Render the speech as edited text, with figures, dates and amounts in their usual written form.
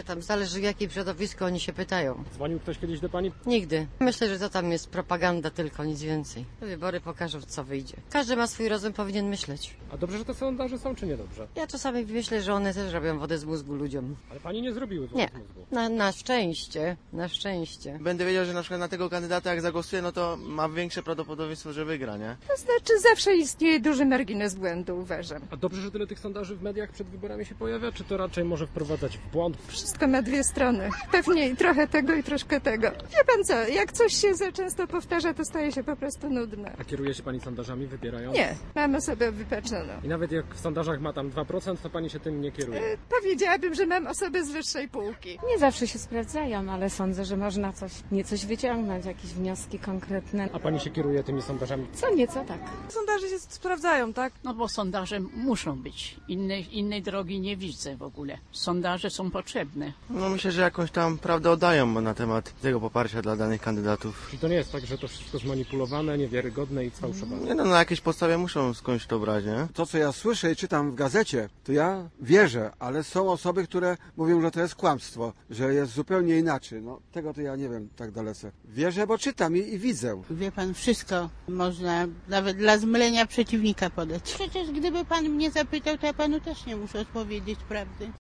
Nie, tam zależy w jakie środowisko oni się pytają. Dzwonił ktoś kiedyś do pani? Nigdy. Myślę, że to tam jest propaganda tylko, nic więcej. Wybory pokażą, co wyjdzie. Każdy ma swój rozum, powinien myśleć. A dobrze, że te sondaże są, czy niedobrze? Ja czasami myślę, że one też robią wodę z mózgu ludziom. Ale pani nie zrobiły Nie. z mózgu. Na szczęście. Na szczęście. Będę wiedział, że na przykład na tego kandydata jak zagłosuję, no to ma większe prawdopodobieństwo, że wygra, nie? To znaczy zawsze istnieje duży margines błędu, uważam. A dobrze, że tyle tych sondaży w mediach przed wyborami się pojawia, czy to raczej może wprowadzać w błąd? Wszystko ma dwie strony. Pewnie i trochę tego, i troszkę tego. Wie pan co, jak coś się za często powtarza, to staje się po prostu nudne. A kieruje się pani sondażami, wybierając? Nie, mam osobę wypaczoną. I nawet jak w sondażach ma tam 2%, to pani się tym nie kieruje? Powiedziałabym, że mam osobę z wyższej półki. Nie zawsze się sprawdzają, ale sądzę, że można coś wyciągnąć, jakieś wnioski konkretne. A pani się kieruje tymi sondażami? Co nieco tak. Sondaże się sprawdzają, tak? No bo sondaże muszą być. Innej drogi nie widzę w ogóle. Sondaże są potrzebne. No myślę, że jakąś tam prawdę oddają na temat tego poparcia dla danych kandydatów. Czyli to nie jest tak, że to wszystko zmanipulowane, niewiarygodne i sfałszowane? Nie no, na jakiejś podstawie muszą skądś to brać, nie? To, co ja słyszę i czytam w gazecie, to ja wierzę, ale są osoby, które mówią, że to jest kłamstwo, że jest zupełnie inaczej. No, tego to ja nie wiem tak dalece. Wierzę, bo czytam i widzę. Wie pan, wszystko można nawet dla zmylenia przeciwnika podać. Przecież gdyby pan mnie zapytał, to ja panu też nie muszę odpowiedzieć prawdy.